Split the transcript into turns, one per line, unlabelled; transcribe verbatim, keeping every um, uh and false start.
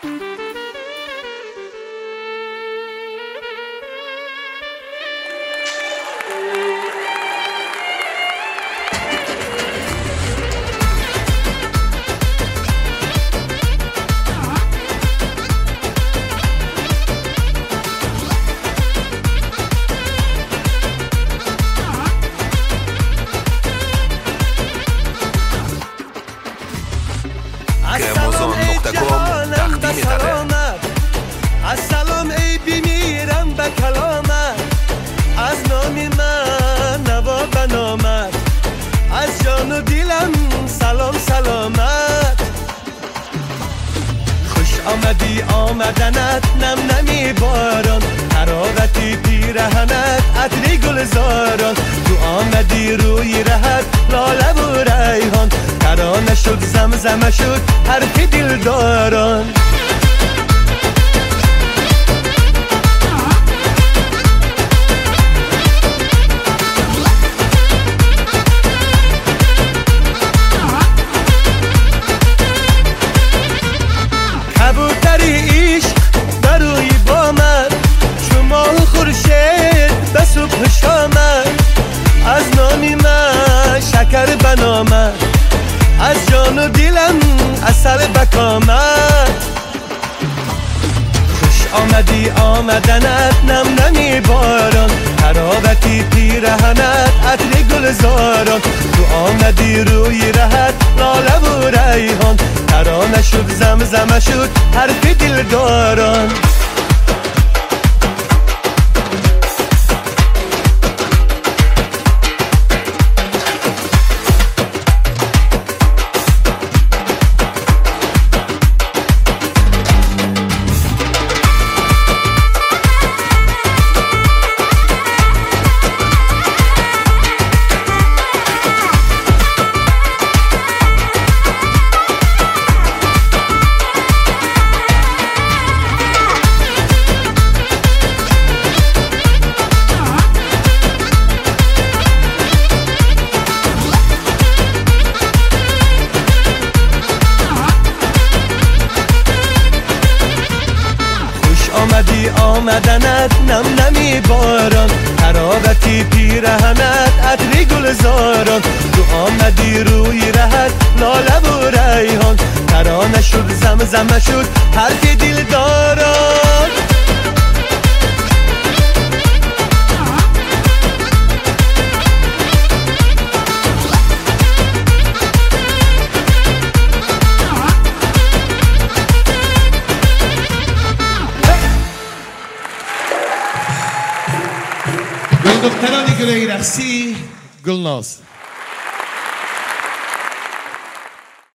کرمازان نقطه کام تقدیم داره.
السلام ای بیمیرم به کلامت، از نامی من نوا بنامت، از جان و دیلم سلام سلامت. خوش آمدی آمدنت نم نمی باران، حرارتی پیرهنت عطری گلزاران. تو آمدی روی رهت لاله و ریحان، ترانه شد زمزمه شد حرف دلداران. کبوتری عشق در روی بامد، شما خورشید به صبح شامد، از نامی من شکر بنامد، از جان و دلم عسل بکامد. خوش آمدی آمدنت نم نمی باران، حرارتی پیرهنت عطر گلزاران. تو آمدی روی رهت لاله و ریحان، ترانه شد زمزمه شد حرف دلداران. آمدی آمدنت نم نمی باران، حرارتی پیرهنت عطری گلزاران. تو آمدی روی رهت لاله و ریحان، ترانه شد زمزمه شد حرف دلداران.
دخترانی که رقصی گلناز